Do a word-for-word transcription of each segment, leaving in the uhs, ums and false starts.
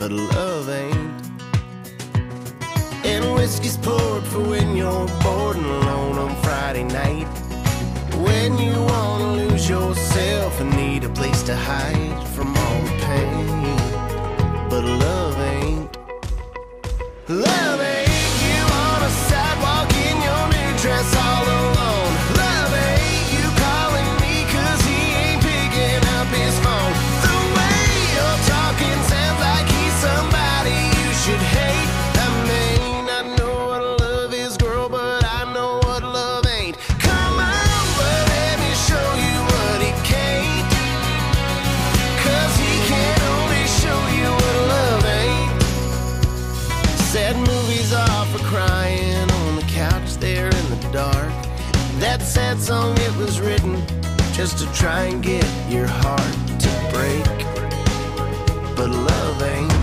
but love ain't. And whiskey's poured for when you're bored and alone on Friday night, when you wanna lose yourself and need a place to hide from all the pain. But love ain't. Love ain't you on a sidewalk in your new dress all alone. Love ain't you calling me cause he ain't picking up his phone. The way you're talking sounds like he's somebody you should hate. I mean, I know what love is, girl, but I know what love ain't. Come on, but let me show you what he can't, cause he can only show you what love ain't. Sad movies are for crying on the couch there in the dark. That sad song, it was written just to try and get your heart to break. But love ain't.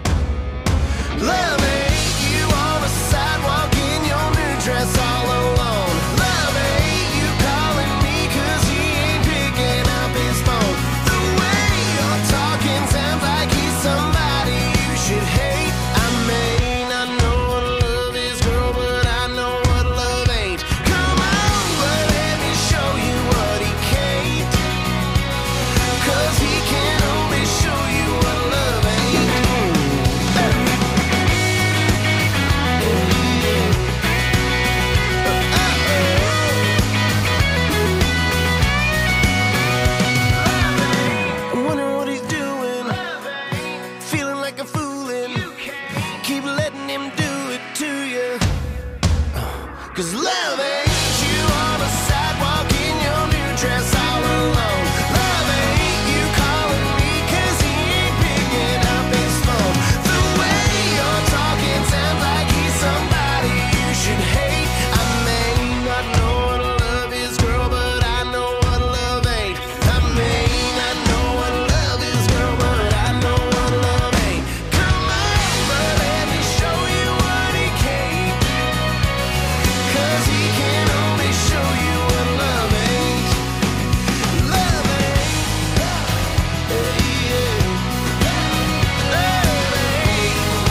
Love ain't you on a sidewalk in your new dress all alone. Love ain't you calling me cause he ain't picking up his phone. The way you're talking sounds like he's somebody you should hate. I mean, I know what love is, girl, but I know what love ain't. Come on, but let me show you what he can't, cause he can only show you what love ain't. I'm wondering what he's doing, feeling like a foolin'. Keep letting him do it to you, cause love ain't you on a sidewalk in your new dress all alone. Love ain't you calling me cause he ain't picking up his phone. The way you're talking sounds like he's somebody you should hate. I mean, I know what love is, girl, but I know what love ain't. I mean, I know what love is, girl, but I know what love ain't. Come on, but let me show you what he can't, cause he can only show you what love ain't. Love ain't. Yeah, yeah. Love ain't.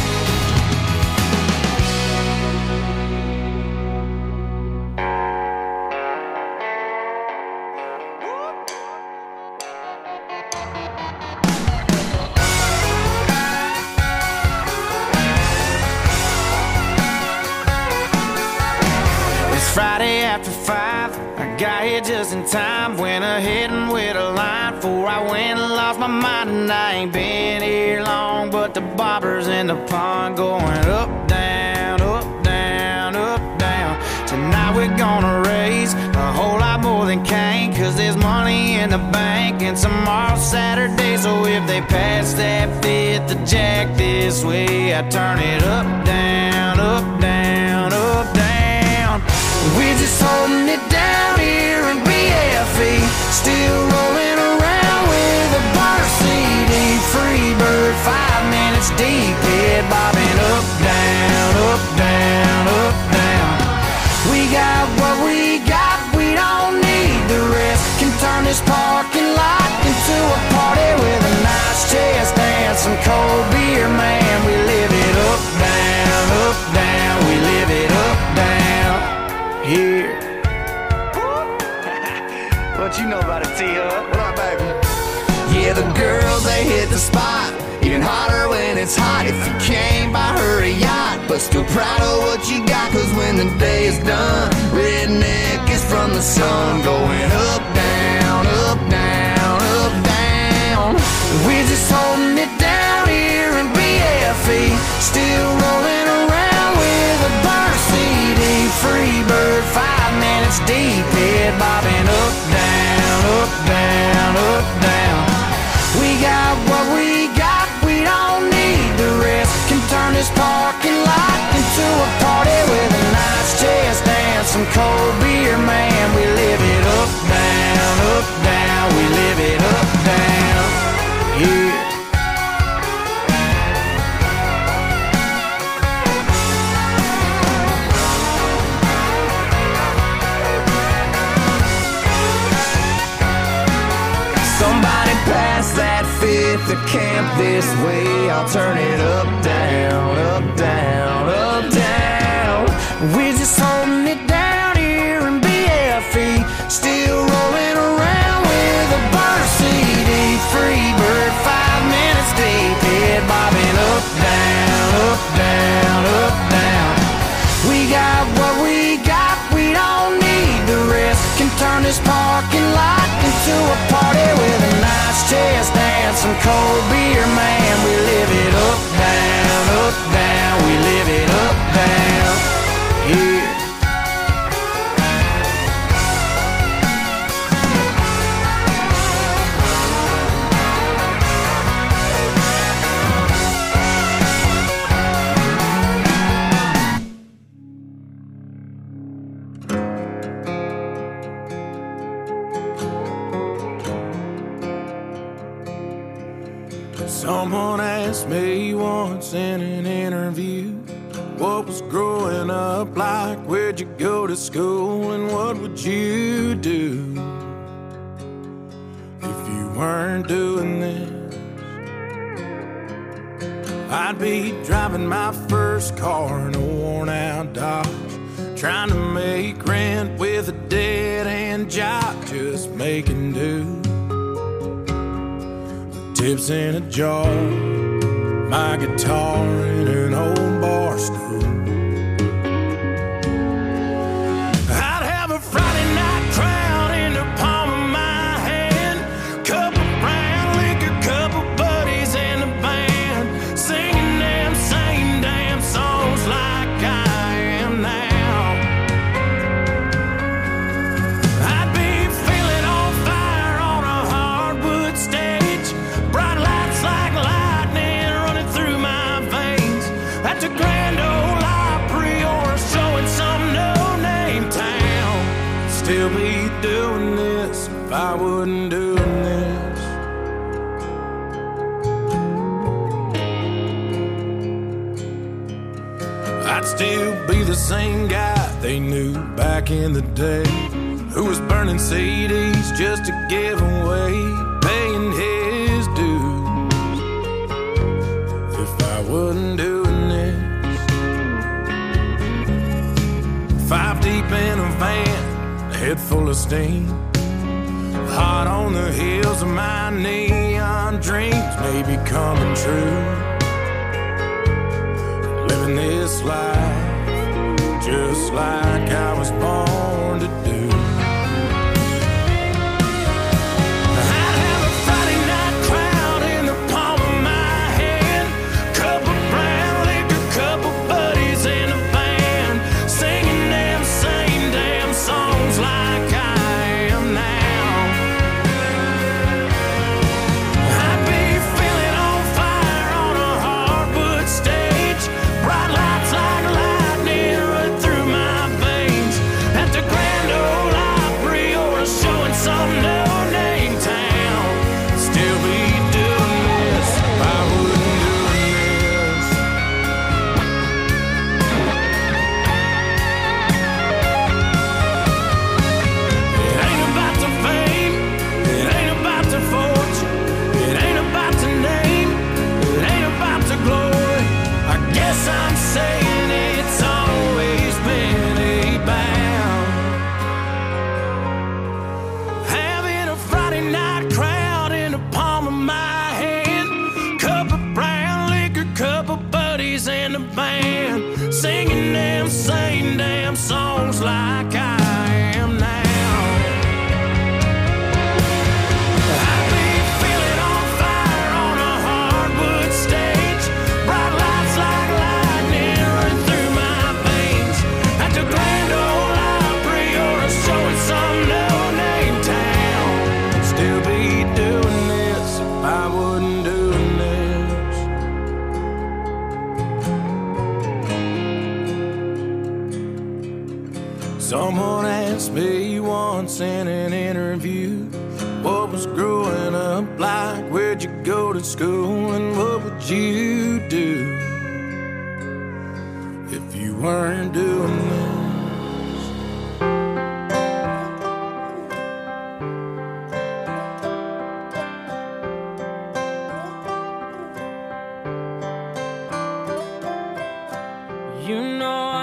It's Friday after five. I got here just in time. Went ahead and with a line before I went and lost my mind. And I ain't been here long, but the bobbers in the pond going up, down, up, down, up, down. Tonight we're gonna raise a whole lot more than Cain, cause there's money in the bank and tomorrow's Saturday. So if they pass that fifth, the jack this way, I turn it up, down, up, down, up, down. We're just holding it down here in B F E, still rolling around with a bar C D. Free bird, five minutes deep, head bobbing up, down, up, down, up, down. We got what we got, we don't need the rest. Can turn this parking lot into a party with a nice chest and some cold beer, man. We live it up, down, up, down. We live it up, down here. What you know about it, T-Hub? What up, baby? Yeah, the girls, they hit the spot. Even hotter when it's hot. If you came by her a yacht, but still proud of what you got, cause when the day is done, redneck is from the sun. Going up, down, up, down, up, down. We're just holding it down here in B F E, still rolling around with a bar C D. Free bird, five minutes deep, head bobbing up, down, up, down, up, down. We got what we got, we don't need the rest. Can turn this parking lot into a party with a nice chest and some cold beer, man. We live it up, down, up, down. We live it up, down, yeah. way, I'll turn it up, down, up, down, up, down. We're just holding it down here in B F E, still rolling around with a burner C D. Free bird, five minutes deep, head bobbing up, down, up, down, up, down. We got what we got, we don't need the rest. Can turn this parking lot into a party with a nice chest and some cold beer, man. We live it up, down, up, down. We live it up, down, yeah. Someone asked me once in an interview, what was growing up like, where'd you go to school, and what would you do if you weren't doing this? I'd be driving my first car in a worn out Dodge, trying to make rent with a dead-end job, just making do. Tips in a jar, my guitar in an old bar stool. I'd have a Friday night crowd in the palm of my hand, cup of brown liquor, couple buddies in the band, singing them same damn songs like I am now. I'd be feeling on fire on a hardwood stage, bright lights like lightning running through my veins, at the Grand Ole Opry or a show in some no-name town. Still be doing this if I wasn't doing this. I'd still be the same guy they knew back in the day, who was burning C Ds just to give away, paying his dues. If I wasn't doing this, five deep in a van, head full of steam, hot on the heels of my neon dreams, maybe coming true. Living this life just like I was born to do. I'd have a Friday night crowd in the palm of my hand, cup of brown liquor, couple buddies in a band, singing them same damn songs like I am now. I'd be feeling on fire on a hardwood stage, bright lights like lightning run through my veins, at the Grand Ole Opry or a show in some no-name town. Still be doing this if I wasn't doing this. It ain't about the fame, it ain't about the fortune, it ain't about the name, it ain't about the glory. I guess I'm saying it's always been about having a Friday night crowd in the palm of my hand, cup of brown liquor, couple buddies in the band, singing them same damn songs like I am now. I'd be feeling on fire on a hardwood stage, bright lights like lightning running through my veins, at the Grand Ole Opry or a show in some no-name town. Still be doing this if I wasn't doing this. Someone asked me once in an interview, what was growing up like, where'd you go to school, and what would you do if you weren't doing this?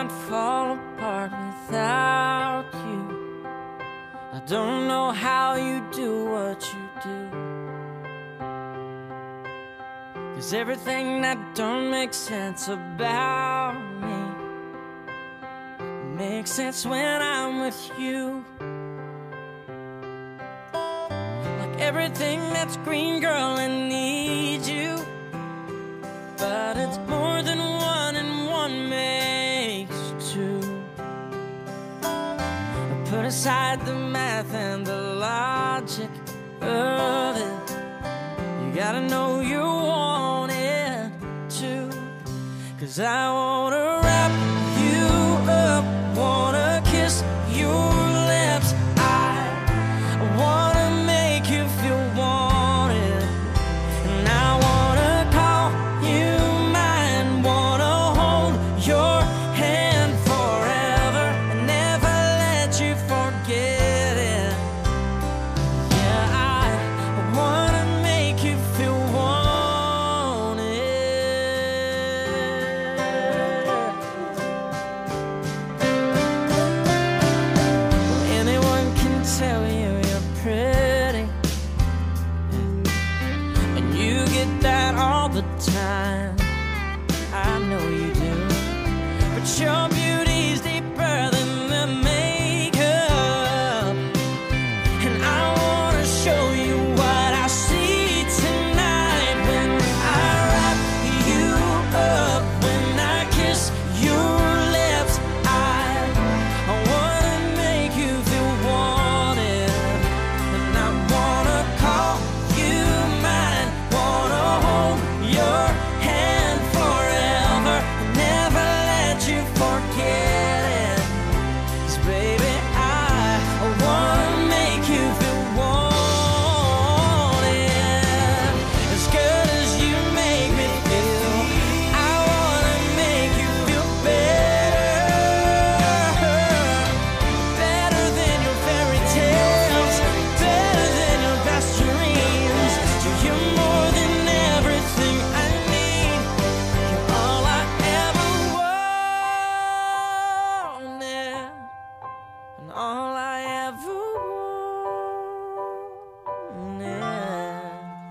might fall apart without you. I don't know how you do what you do, 'cause everything that don't make sense about me makes sense when I'm with you. Like everything that's green, girl, I need you, but it's more than one and one makes two. Put aside the math and the logic of it. You gotta know you want it too, 'cause I wanna wrap you up, wanna kiss your lips. I wanna make you feel wanted, and I wanna call you mine, wanna hold your hand forever and never let you forget it. Yeah, I wanna make you feel wanted. Well, anyone can tell you you're pretty, and you get that all the time. I know you do, but your beauty's deeper than the makeup, and I wanna show you what I see tonight when I wrap you up, when I kiss your lips. I, I wanna make you feel wanted, and I wanna call you mine, wanna hold your hand forever and never let you forget it. 'Cause baby, I, I wanna make you feel wanted as good as you make me feel. I wanna make you feel better, better than your fairy tales, better than your best dreams. You're more than everything I need. You're all I ever wanted, and all I ever wanted.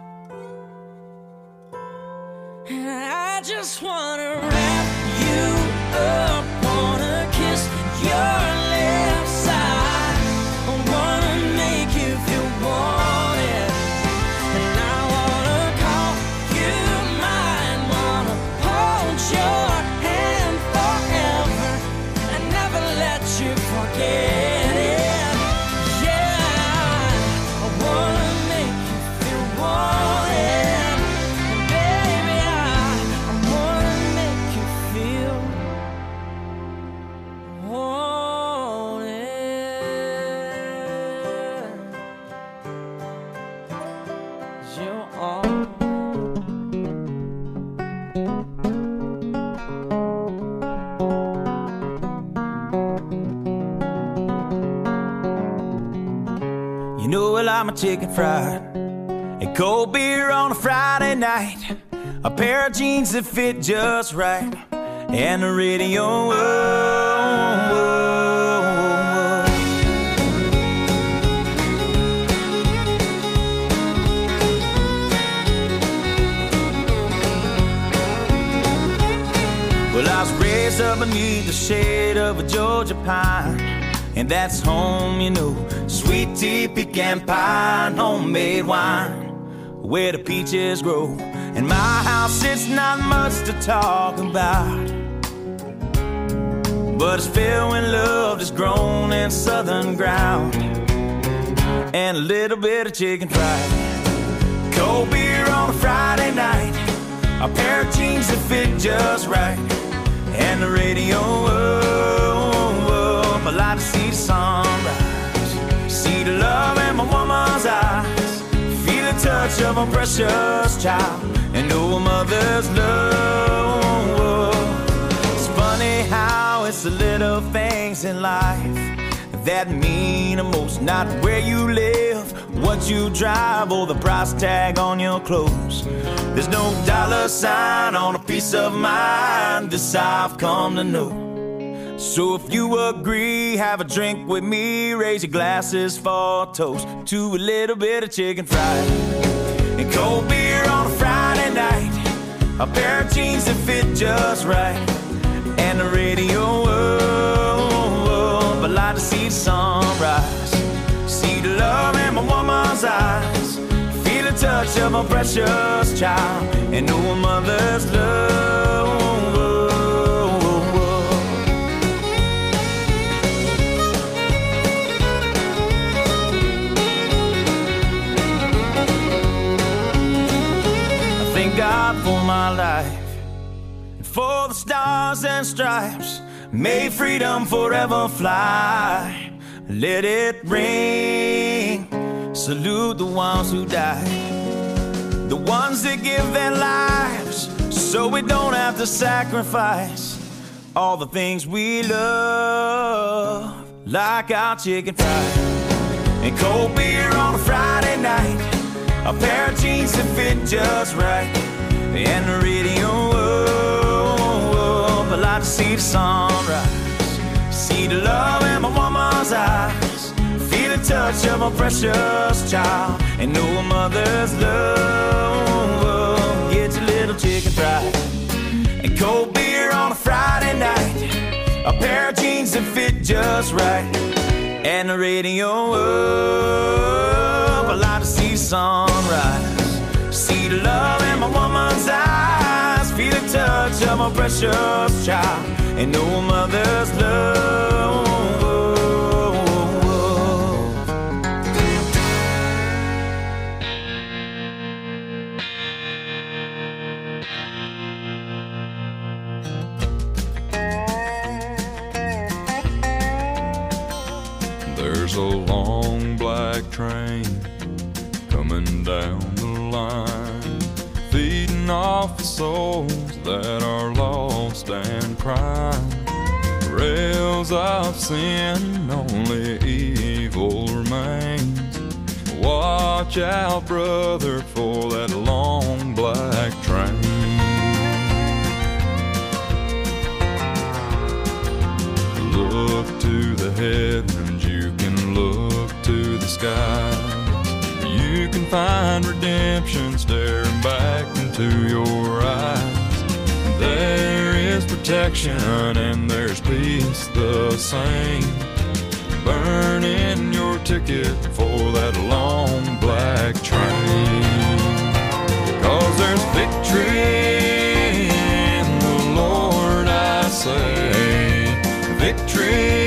And I just wanna wrap you up, wanna kiss your lips. I wanna make you feel wanted, and I wanna call you mine, wanna hold your hand forever and never let you forget it. Yeah, I wanna make you feel wanted, and baby, I, I wanna make you feel wanted. 'Cause you're all You know, well, I'm a chicken fried and cold beer on a Friday night, a pair of jeans that fit just right, and the radio. Whoa, whoa, whoa. Well, I was raised up beneath the shade of a Georgia pine, and that's home, you know. Sweet tea, pecan pie, and homemade wine, where the peaches grow. In my house, it's not much to talk about, but it's filled with love that's grown in southern ground, and a little bit of chicken fried, cold beer on a Friday night, a pair of jeans that fit just right, and the radio up. I like to see the sunrise, see the love in my woman's eyes, feel the touch of a precious child, and know a mother's love. It's funny how it's the little things in life that mean the most, not where you live, what you drive, or the price tag on your clothes. There's no dollar sign on a peace of mind, this I've come to know. So if you agree, have a drink with me, raise your glasses for a toast to a little bit of chicken fried and cold beer on a Friday night, a pair of jeans that fit just right, and the radio. I'd like to see the sunrise, see the love in my woman's eyes, feel the touch of a precious child, and know a mother's love. God for my life, and for the stars and stripes, may freedom forever fly. Let it ring, salute the ones who died, the ones that give their lives so we don't have to sacrifice all the things we love, like our chicken fried and cold beer on a Friday night, a pair of jeans that fit just right, and the radio up. I like to see the sunrise, see the love in my woman's eyes, feel the touch of a precious child, and know a mother's love. Get your little chicken fried and cold beer on a Friday night, a pair of jeans that fit just right, and the radio up. I like to see sunrise, see the love in my woman's eyes, feel the touch of my precious child, and know a mother's love. There's a long black train coming down the line, feeding off the souls that are lost and crying. Rails of sin, only evil remains. Watch out, brother, for that long black train. Look to the heavens, you can look to the skies. You can find redemption staring back into your eyes. There is protection and there's peace the same. Burning your ticket for that long black train. 'Cause there's victory in the Lord, I say. Victory.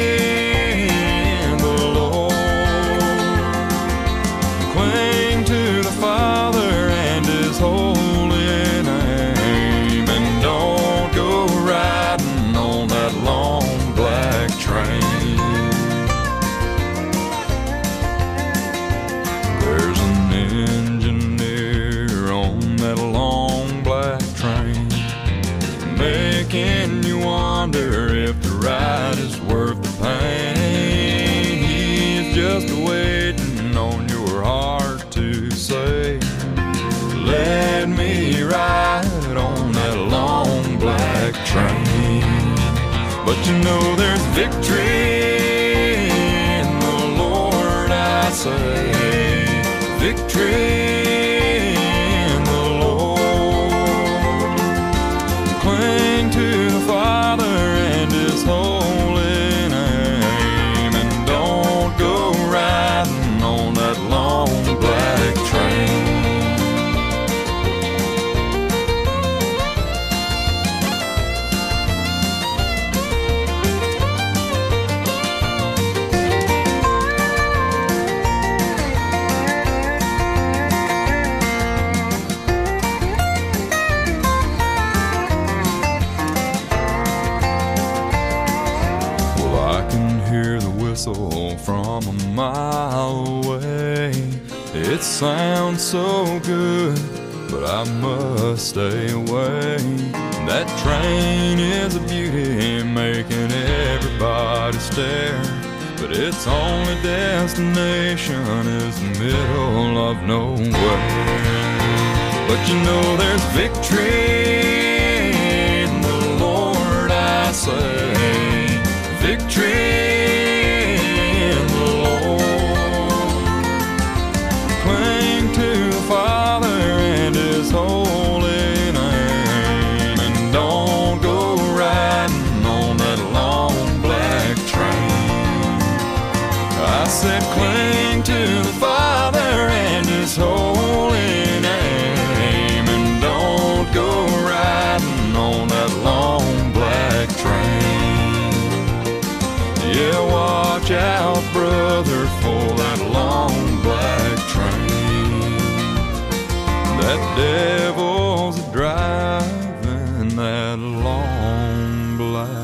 Ride is worth the pain. He's just waiting on your heart to say, let me ride on that long black train. But you know there's victory in the Lord, I say. Victory. From a mile away, it sounds so good, but I must stay away. That train is a beauty, making everybody stare, but its only destination is the middle of nowhere. But you know there's victory in the Lord, I say. that devil's driving that long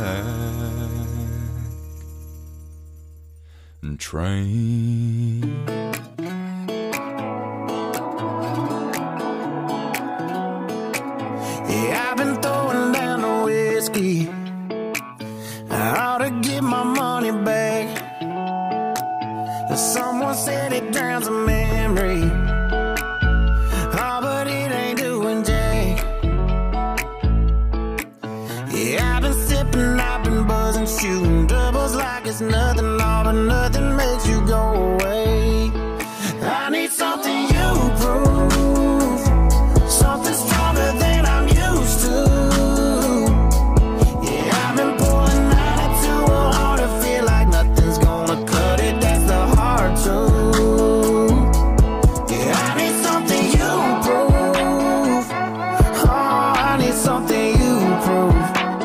black train. Yeah, I've been throwing down the whiskey. I ought to get my money back. Someone said it drowns a memory. Oh, but it ain't doing jack. Yeah, I've been sipping, I've been buzzing, shooting doubles like it's nothing. All but nothing makes you go away. I need something you prove, something stronger than I'm used to. Yeah, I've been pulling ninety-two oh hard to feel like nothing's gonna cut it. That's the hard truth. Yeah, I need something you prove. Oh, I need something you prove.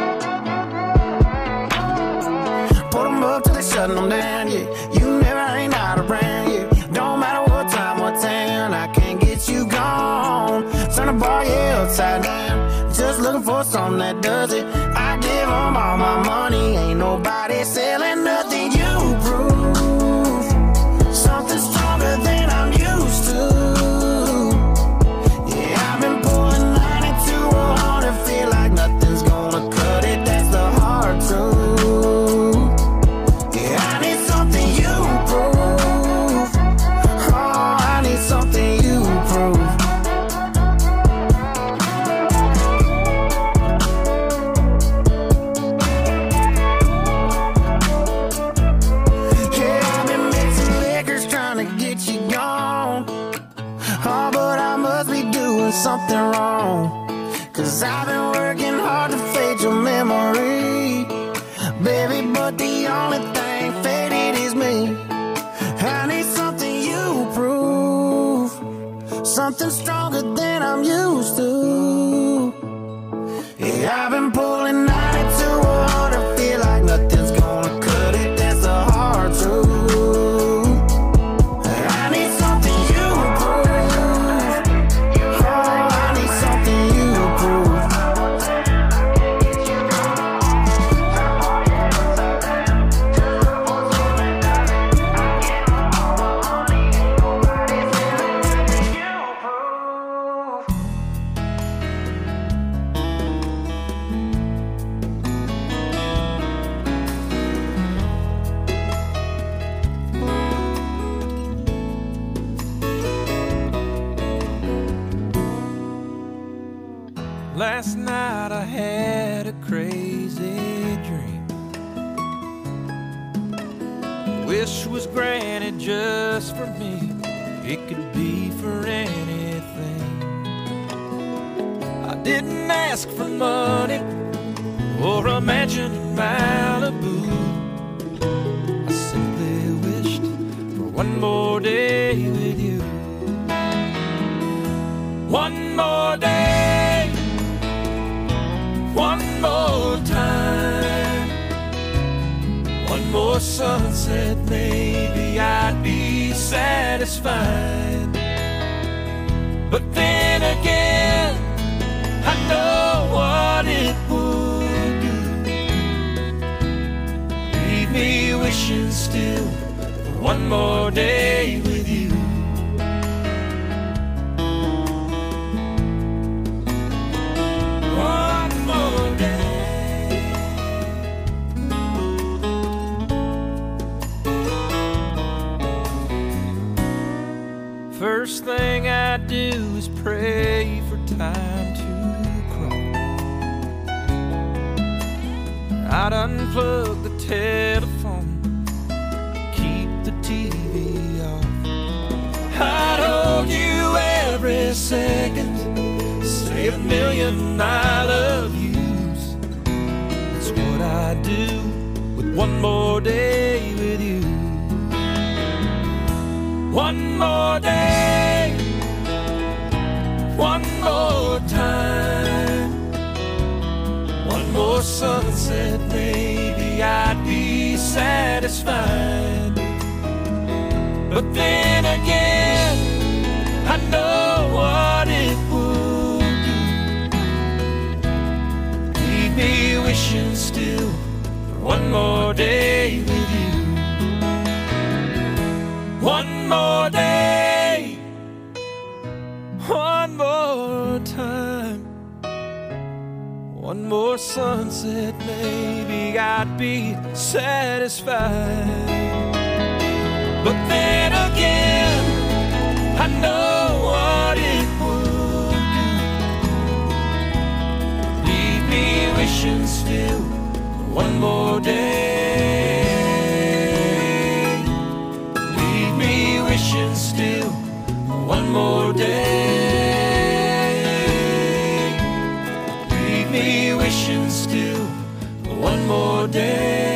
Put them up till they shut them down, yeah. You never ain't out around, yeah. Don't matter what time, what town, I can't get you gone. Turn the bar, yeah, upside down. Just looking for something that does it. I give them all my money. Ain't nobody selling nothing you prove. Something stronger than I'm used to. Yeah, I've been pulling ninety-two oh hard to feel like nothing's gonna cut it. That's the hard truth. Yeah, I need something you prove. Oh, I need something you prove. Yeah, I've been mixing liquors trying to get you gone. Oh, but I must be doing something wrong. Cause I've been working hard to fade your memory, baby, but the only thing faded is me. I need something you prove, something stronger than I'm used to. Yeah, I've been pulling ninety-two oh hard to feel like nothing's gonna cut it. That's the hard truth. I need something you prove. Oh, I need something you prove. Last night I had a crazy dream. Wish was granted just for me. It could be for anything. I didn't ask for money or a mansion in Malibu. I simply wished for one more day with you. One more day, one more time, one more sunset, maybe I'd be satisfied. But then again, I know what it would do. Leave me wishing still for one more day with you. First thing I do is pray for time to crawl. I'd unplug the telephone, keep the T V off. I'd hold you every second, say a million I love yous. That's what I do with one more day with you. One more day, one more time, one more sunset, maybe I'd be satisfied. But then again, I know what it would me wishing still for one more day with you. One more day, one more time, one more sunset, maybe I'd be satisfied. But then again, I know what it would do. Leave me wishing still for one more day. Leave me wishing still for one more day. Leave me wishing still for one more day.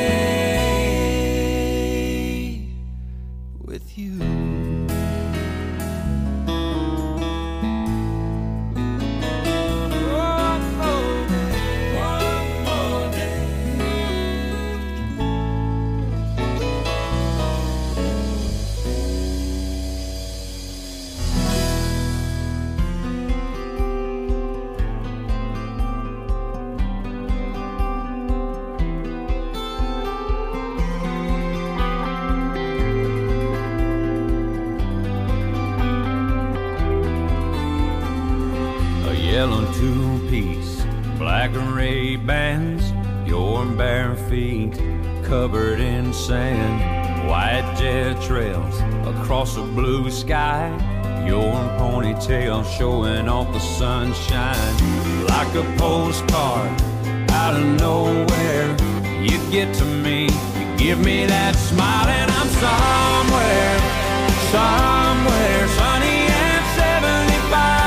Yellow two-piece, black and red bands, your bare feet covered in sand, white jet trails across a blue sky, your ponytail showing off the sunshine. Like a postcard out of nowhere, you get to me, you give me that smile, and I'm somewhere, somewhere sunny and seventy-five.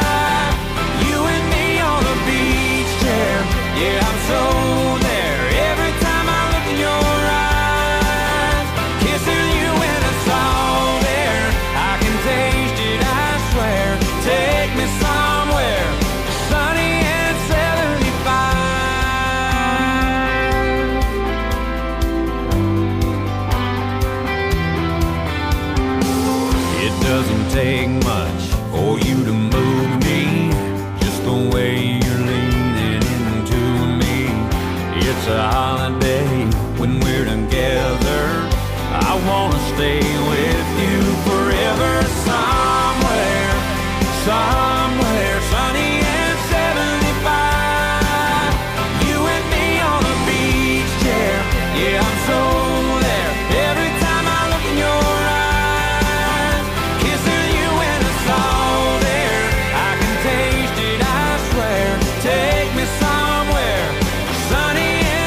Yeah, I'm so there every time I look in your eyes. Kissing you when it's all there, I can taste it, I swear. Take me somewhere sunny and seventy-five. It doesn't take much for you to move me, just the way you're leaning. It's a holiday when we're together. I wanna stay with you forever. Somewhere, somewhere sunny and seventy-five. You and me on a beach chair. Yeah, I'm so there every time I look in your eyes. Kissing you when it's all there, I can taste it, I swear. Take me somewhere sunny.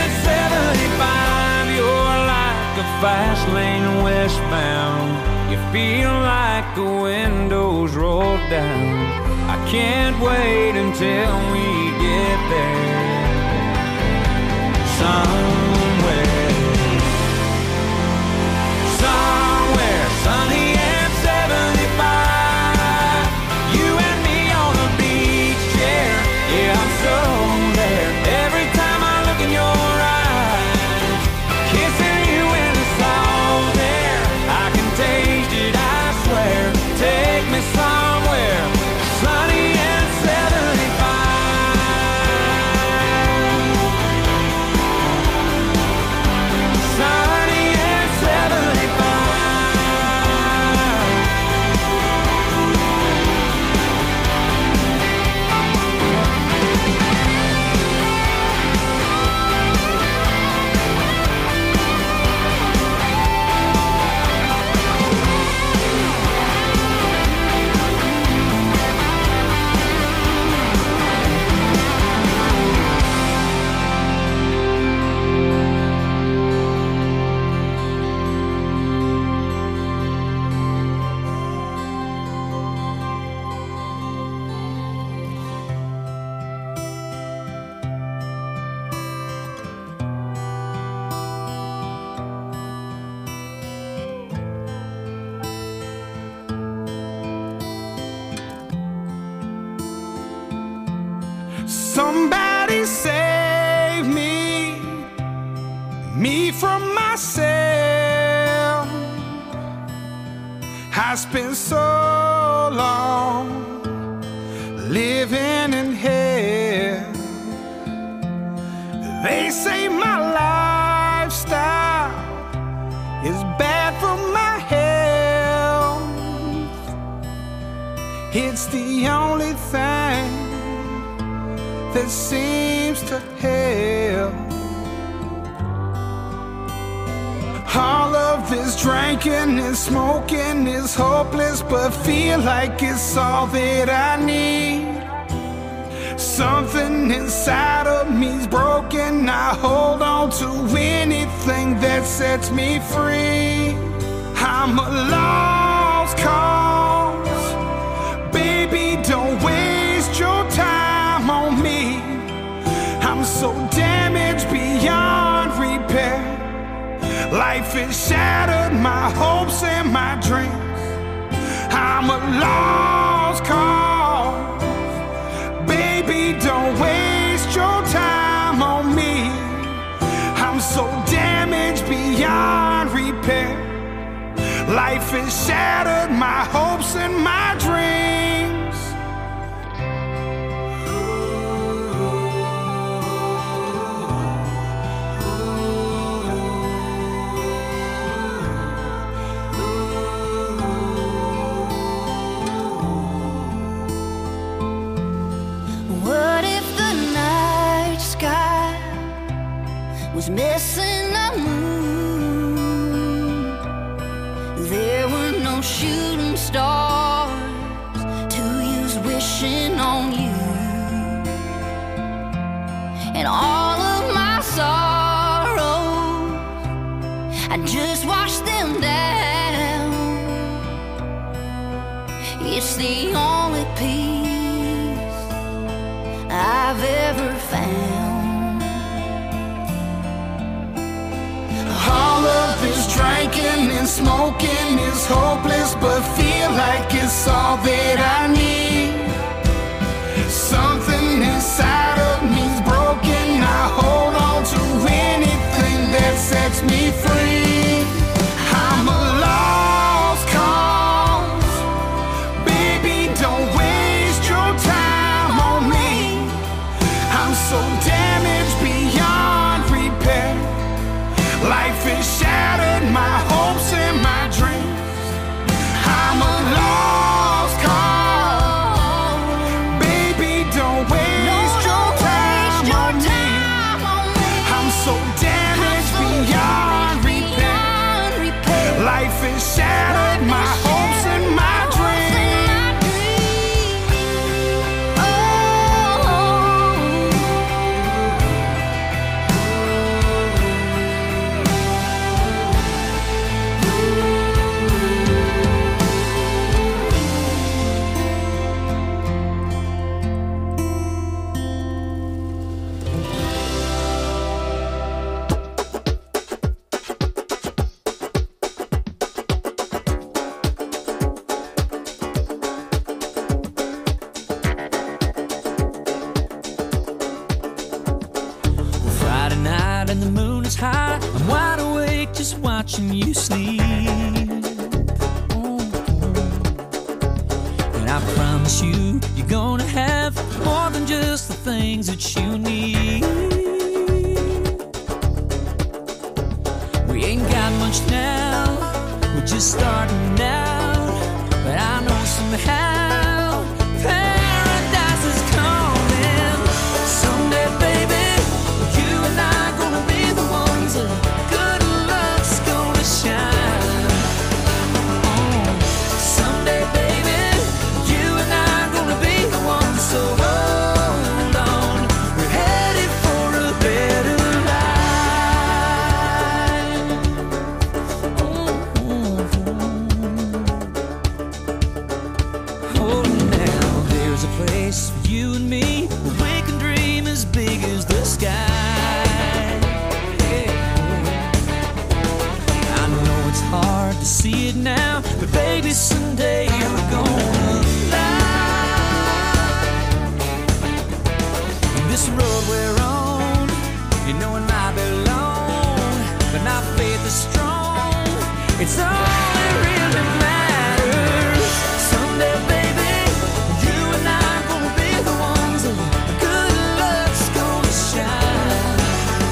Fast lane westbound, you feel like the windows roll down. I can't wait until we get there. Somewhere, somewhere sunny and seventy-five. You and me on a beach chair. Yeah, I'm so there every time I look in your eyes. Kissing take me somewhere sunny and seventy-five. Sunny and Somebody save me, me from myself. I spent so long living in hell. They say my lifestyle is bad for my health. It's the only thing that seems to help. All of this drinking and smoking is hopeless, but feel like it's all that I need. Something inside of me's broken. I hold on to anything that sets me free. I'm a lost cause. Baby, don't waste your time on me. I'm so damaged beyond repair. Life has shattered my hopes and my dreams. I'm a lost cause. Baby, don't waste your time on me. I'm so damaged beyond repair. Life has shattered my hopes and my dreams. What if the night sky was missing a moon? There were no shooting stars to use wishing on you. And all of my sorrows, I just washed them down. It's the only peace I've ever found. All of this drinking and smoking is hopeless, but feel like it's all that I need. Something inside of me's broken. I hold on to anything that sets me free. I'm a lost cause. Baby, don't waste your time on me. I'm so damaged beyond repair. Life has shattered my hopes and my dreams. I'm a lost cause. Baby, don't waste your time on me. I'm so damaged beyond repair. Life has shattered my hopes and my dreams. Friday night and the moon is high. I'm wide awake just watching you sleep. And I promise you, you're gonna have more than just the things that you need. We ain't got much now, we're just starting out. But I know somehow paradise is coming. Someday, baby, you and I gonna be the ones that good luck's gonna shine. Oh, someday, baby, you and I gonna be the ones. So hold on, we're headed for a better life. Oh, now there's a place for you and me where we can dream as big as the sky. Yeah. I know it's hard to see it now, but baby, someday we're gonna fly. This road we're on, you know it might be long, but my faith is strong. It's all that really matters. Someday, baby, you and I gonna be the ones that good luck's gonna shine.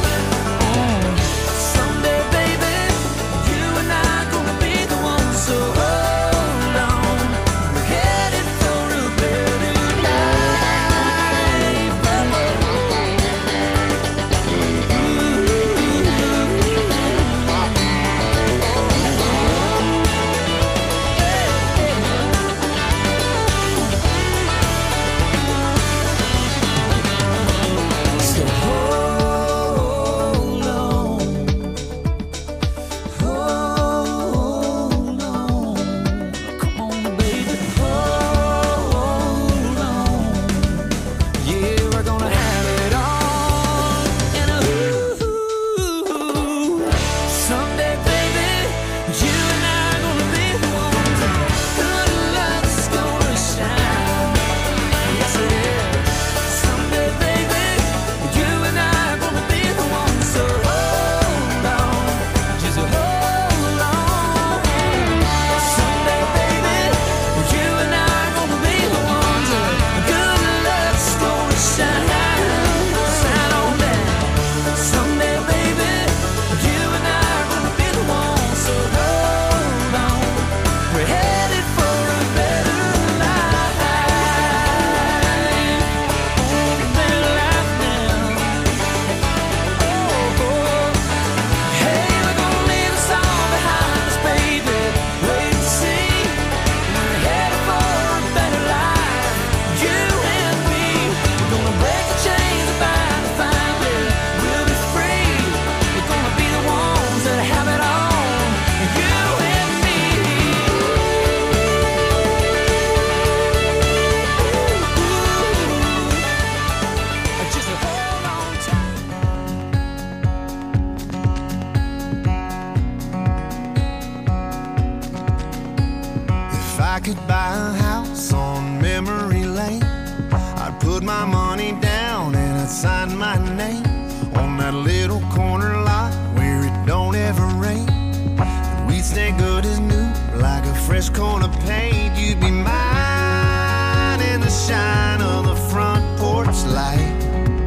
signed my name on that little corner lot where it don't ever rain. And we'd stay good as new, like a fresh coat of paint. You'd be mine in the shine of the front porch light.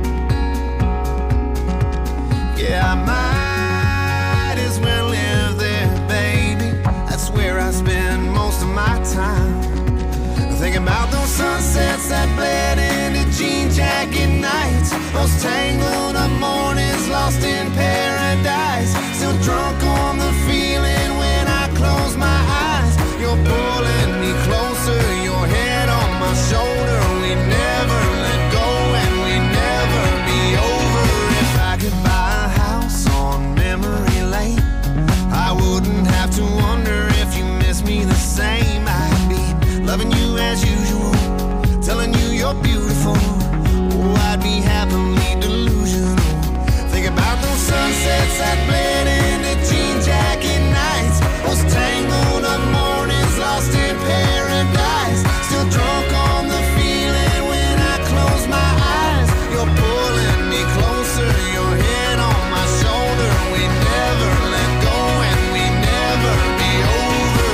Yeah, I might as well live there, baby. That's where I spend most of my time. Thinking about those sunsets that bled into jean jacket nights, those tangled up mornings lost in paradise. Still drunk on the feeling when I close my eyes. You're pulling me closer, your head on my shoulder. We never let go and we never be over. If I could buy a house on memory lane, I wouldn't have to wonder if you miss me the same. I'd be loving you as usual, telling you you're beautiful. Oh, I'd be happily delusional. Think about those sunsets that bled into jean jacket nights, those tangled up mornings lost in paradise. Still drunk on the feeling when I close my eyes. You're pulling me closer, your head on my shoulder. We never let go and we never be over.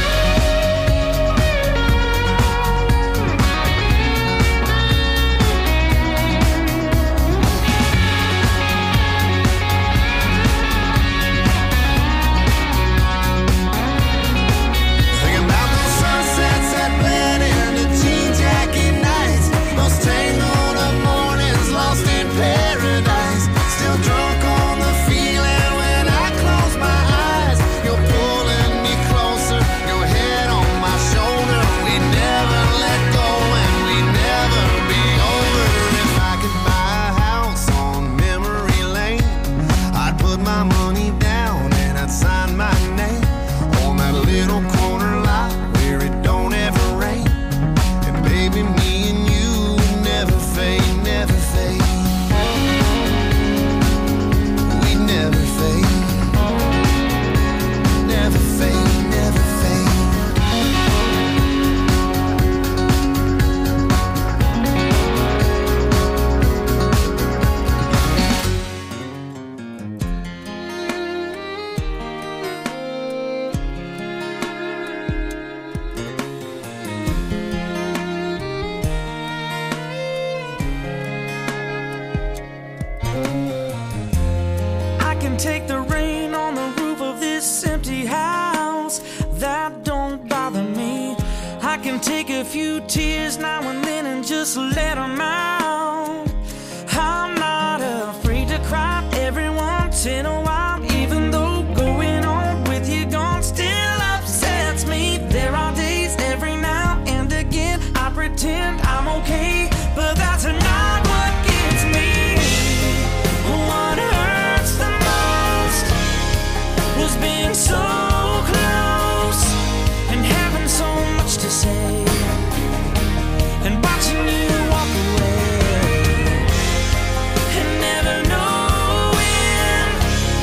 Take the rain on the roof of this empty house. That don't bother me. I can take a few tears now and then and just let them out. I'm not afraid to cry every once in a while, even though going on with you gone still upsets me. There are days every now and again I pretend I'm okay, but that's not what gets me. What hurts the most was being so close and having so much to say and watching you walk away and never knowing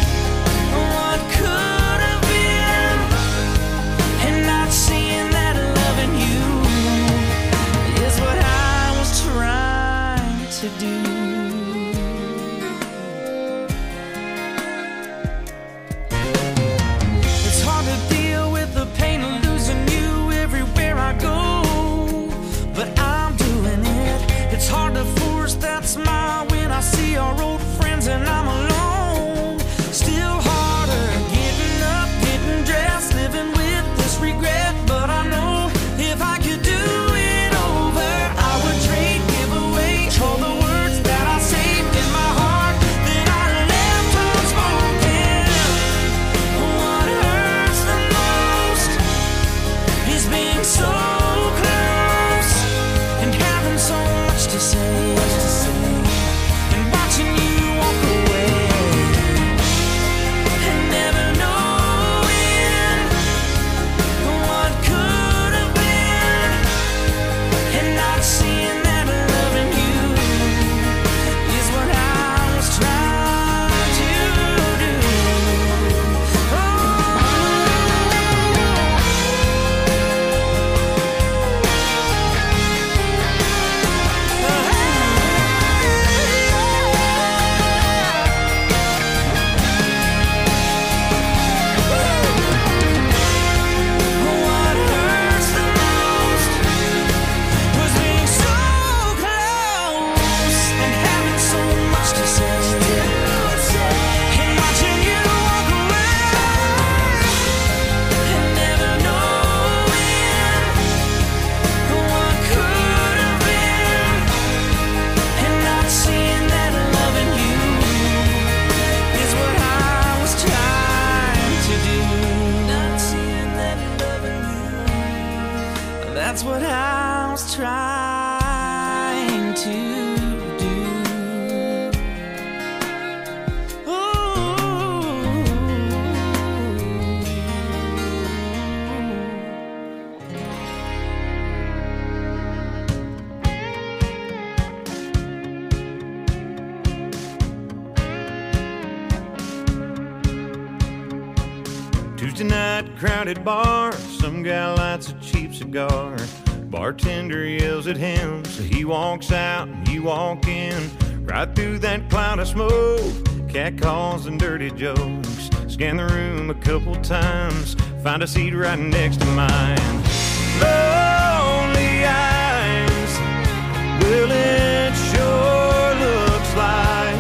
Tuesday night, crowded bar, some guy lights a cheap cigar. Bartender yells at him, so he walks out and you walk in. Right through that cloud of smoke, cat calls and dirty jokes. Scan the room a couple times, find a seat right next to mine. Lonely eyes, well it sure looks like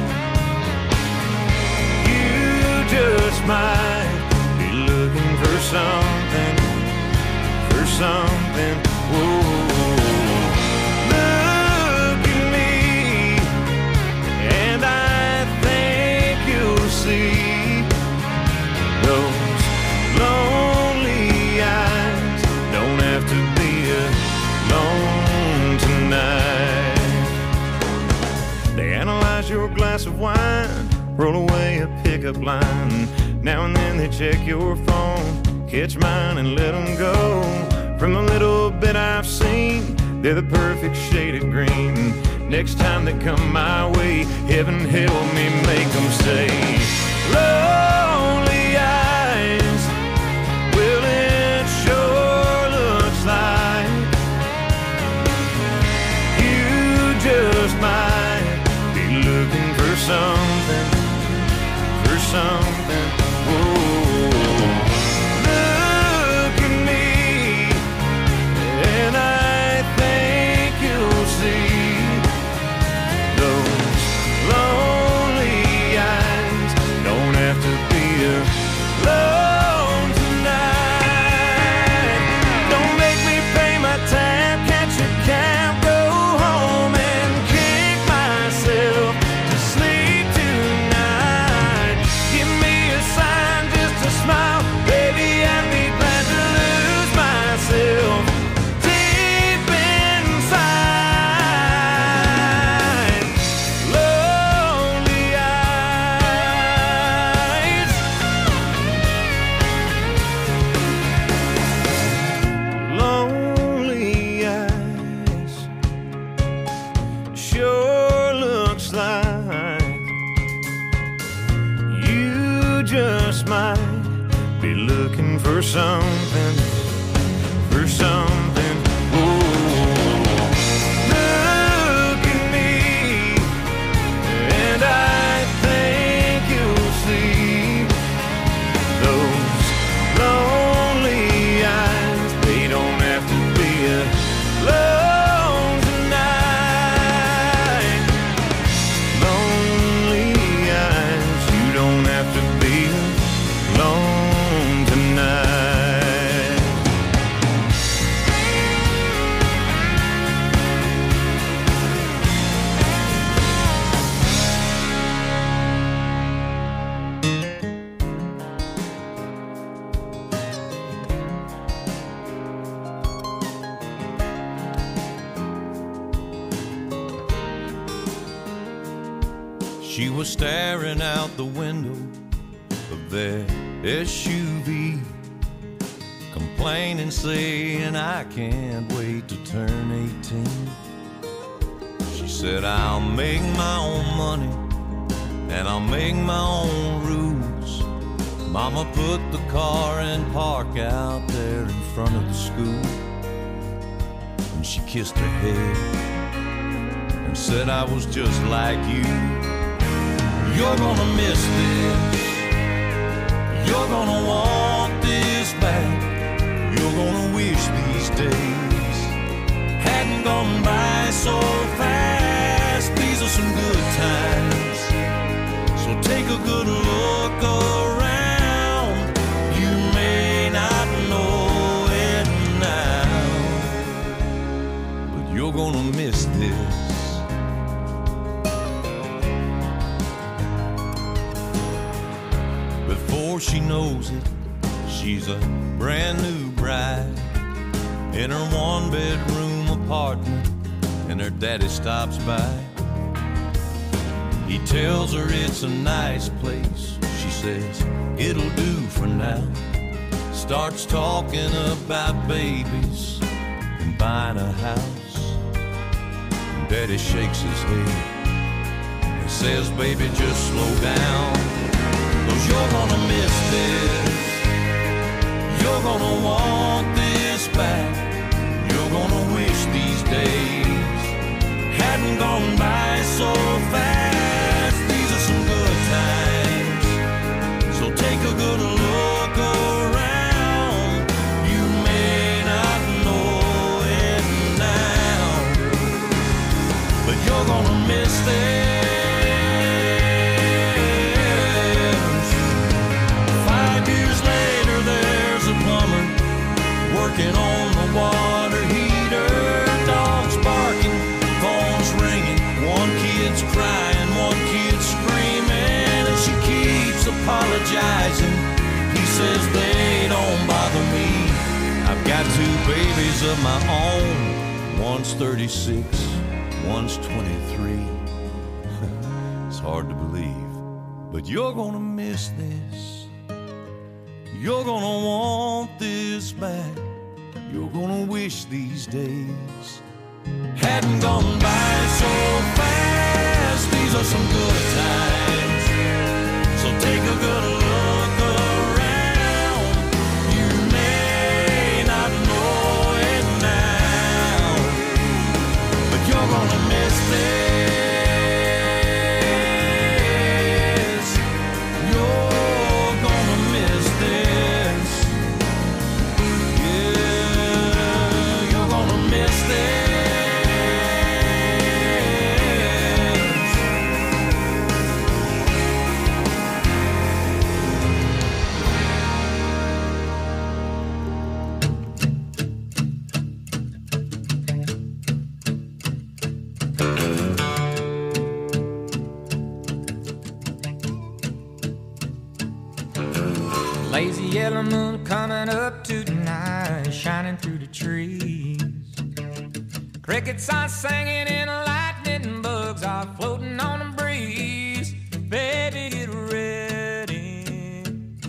you just might be looking for something, for something. Whoa. Look at me, and I think you'll see those lonely eyes don't have to be alone tonight. They analyze your glass of wine, roll away a pickup line. Now and then they check your phone, catch mine and let them go. From the little bit I've seen, they're the perfect shade of green. Next time they come my way, heaven help me make them say, lonely eyes, well it sure looks like you just might be looking for something, for something. Whoa. For something, for something. Ooh. Look at me, and I think you'll see those lonely eyes. They don't have to be alone tonight. Lonely eyes, you don't have to be alone. She was staring out the window of their S U V, complaining, saying, I can't wait to turn eighteen. She said, I'll make my own money and I'll make my own rules. Mama put the car in park out there in front of the school, and she kissed her head and said, I was just like you. You're gonna miss this, you're gonna want this back, you're gonna wish these days hadn't gone by so fast. These are some good times, so take a good look around. You may not know it now, but you're gonna miss this. Before she knows it, she's a brand new bride in her one-bedroom apartment, and her daddy stops by. He tells her it's a nice place. She says, it'll do for now. Starts talking about babies and buying a house. And daddy shakes his head and says, baby, just slow down, 'cause you're gonna miss this, you're gonna want this back. You're gonna wish these days hadn't gone by so fast. These are some good times, so take a good look around. You may not know it now, but you're gonna miss this. Five years later, there's a plumber working on the water heater. Dogs barking, phones ringing, one kid's crying, one kid's screaming, and she keeps apologizing. He says they don't bother me. I've got two babies of my own. One's thirty-six, one's twenty-three. It's hard to believe, but you're gonna miss this. You're gonna want this back. You're gonna wish these days hadn't gone by so fast. These are some good times, so take a good look around. You may not know it now, but you're gonna miss this. You're gonna miss this. Yeah, you're gonna miss this. Lazy yellow moon coming up tonight, shining through the trees. Crickets are singing and lightning bugs are floating on the breeze. Baby, get ready.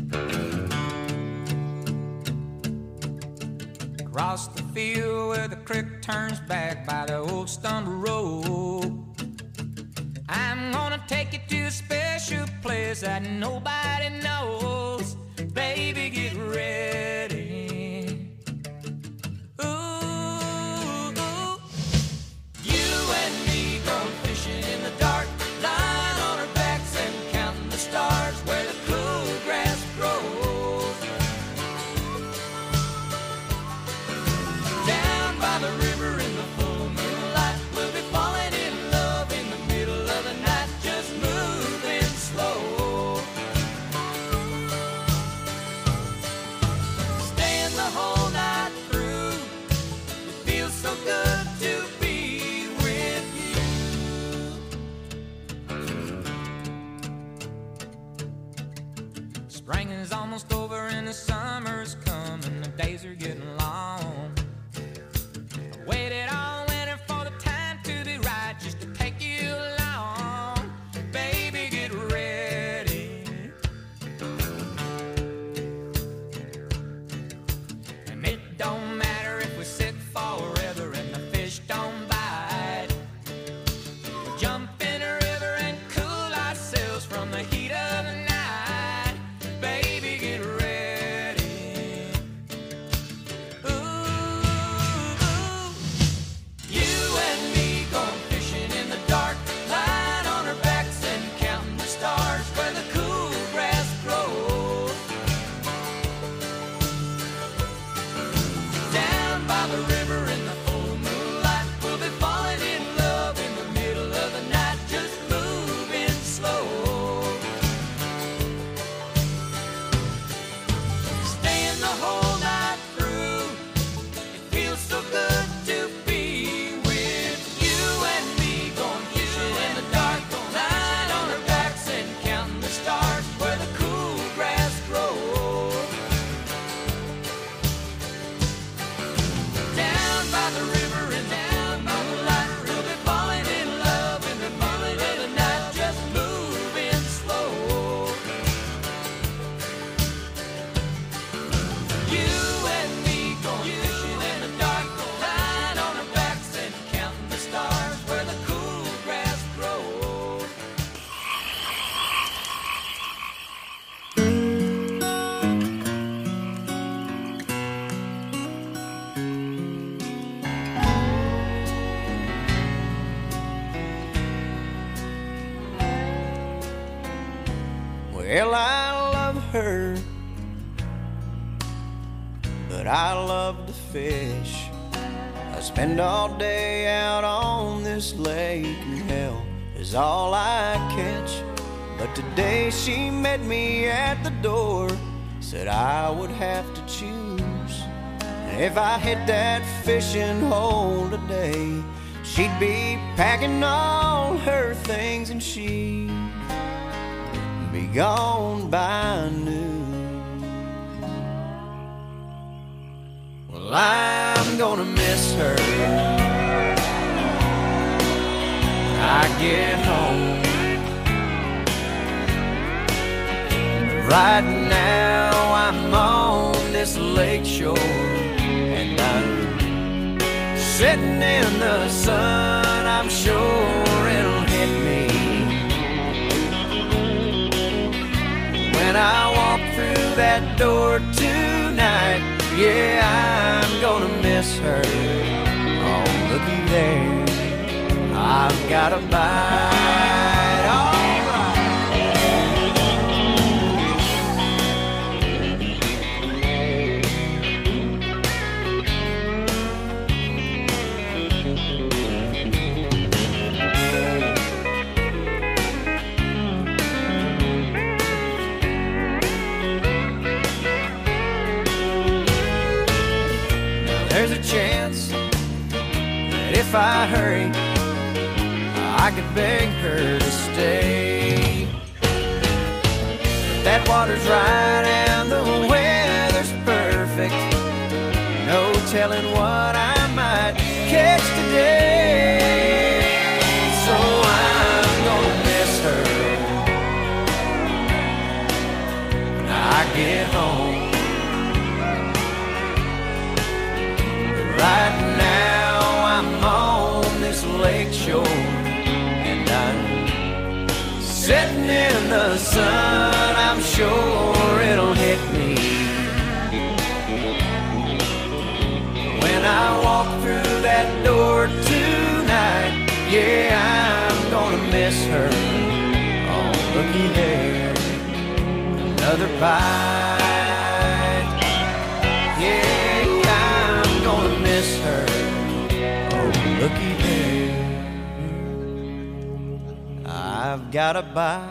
Across the field where the creek turns back by the old stumble road, I'm gonna take you to a special place that nobody knows. Baby, get ready. Ooh, ooh. You and me going fishing in the dark, lying on our backs and counting the stars where the cool grass grows. Down by the river in the full moonlight, we'll be falling in love in the middle of the night, just moving slow. Staying the whole night through, it feels so good to be with you. Spring is almost over and the summer's coming, the days are getting long. I waited all winter for the time to be right, just to take you along. Baby, get ready. And it don't matter if we sit forever and the fish don't bite. We'll jump in a river and cool ourselves from the heat of the night. Baby, get ready. Well, I love her, but I love to fish. I spend all day out on this lake, and hell is all I catch. But today she met me at the door, said I would have to choose. And if I hit that fishing hole today, she'd be packing all her things and she'd be gone by noon. Well, I'm gonna miss her when I get home. Right now I'm on this lake shore, and I'm sitting in the sun. I'm sure it'll hit me when I walk through that door tonight. Yeah, I'm gonna miss her. Oh, looky there, I've got a bite. All right. There's a chance that if I hurry, I could beg her to stay. That water's right and the weather's perfect. No telling what I might catch today. So I'm gonna miss her when I get home. Right now I'm on this lake shore, and I'm sitting in the sun. I'm sure it'll hit me when I walk through that door tonight. Yeah, I'm gonna miss her. Oh, looky there, another bite. Yeah, gonna miss her. Oh, looky there, I've got a bite.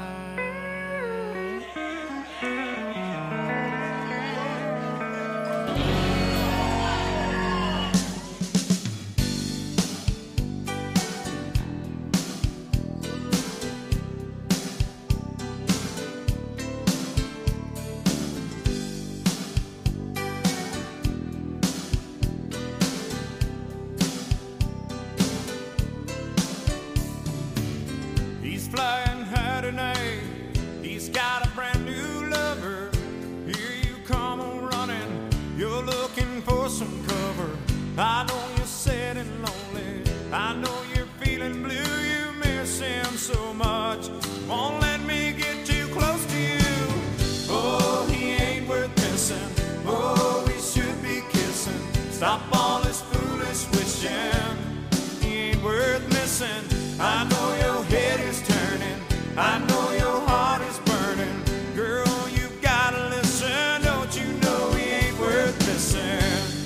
I know you're sad and lonely. I know you're feeling blue. You miss him so much. Won't let me get too close to you. Oh, he ain't worth missing. Oh, we should be kissing. Stop all this foolish wishing. He ain't worth missing. I know your head is turning. I know your heart is burning. Girl, you gotta listen. Don't you know he ain't worth missing?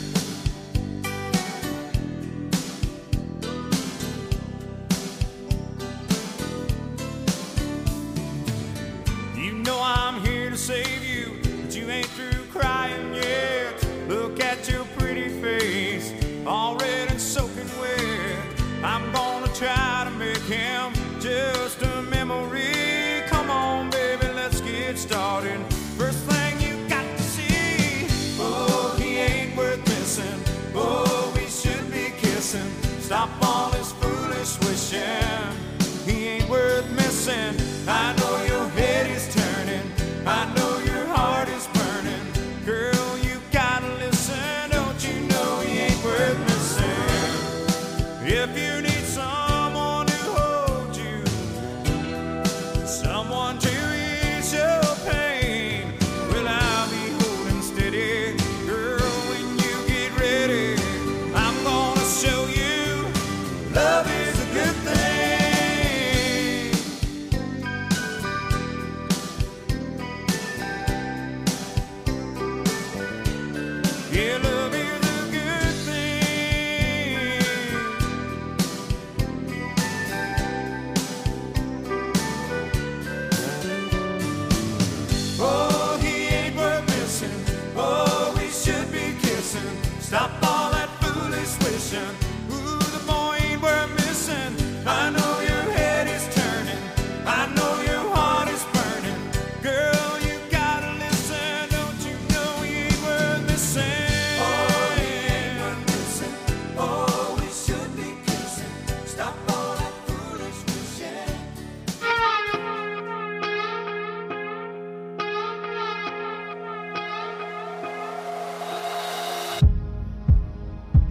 Save you, but you ain't through crying yet. Look at your pretty face, all red and soaking wet. I'm gonna try to make him just a memory. Come on, baby, let's get started. First thing you got to see, oh, he ain't worth missing. Oh, we should be kissing. Stop all this foolish wishing. He ain't worth missing. I know your head is turning. I know your heart is burning. Girl, you gotta listen. Don't you know he ain't worth missing? If you need someone to hold you, someone to ease your pain, well, I'll be holding steady. Girl, when you get ready, I'm gonna show you love is a good thing.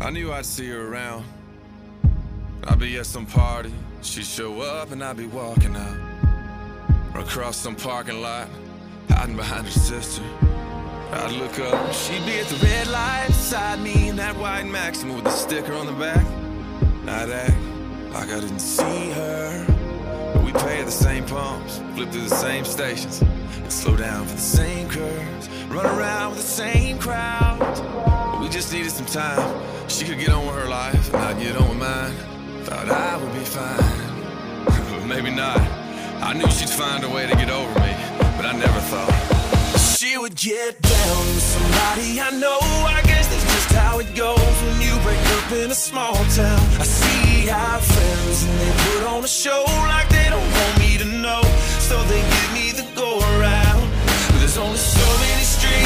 I knew I'd see her around. I'd be at some party, she'd show up and I'd be walking out. Or across some parking lot, hiding behind her sister. I'd look up, she'd be at the red light beside me in that white Maxima with the sticker on the back. I'd act like I didn't see her, but we pay at the same pumps, flip through the same stations, and slow down for the same curves, run around with the same crowd. But we just needed some time. She could get on with her life, and I'd get on with mine. Thought I would be fine, but maybe not. I knew she'd find a way to get over me, but I never thought she would get down with somebody I know. I guess that's just how it goes when you break up in a small town. I see our friends and they put on a show like they don't want me to know, so they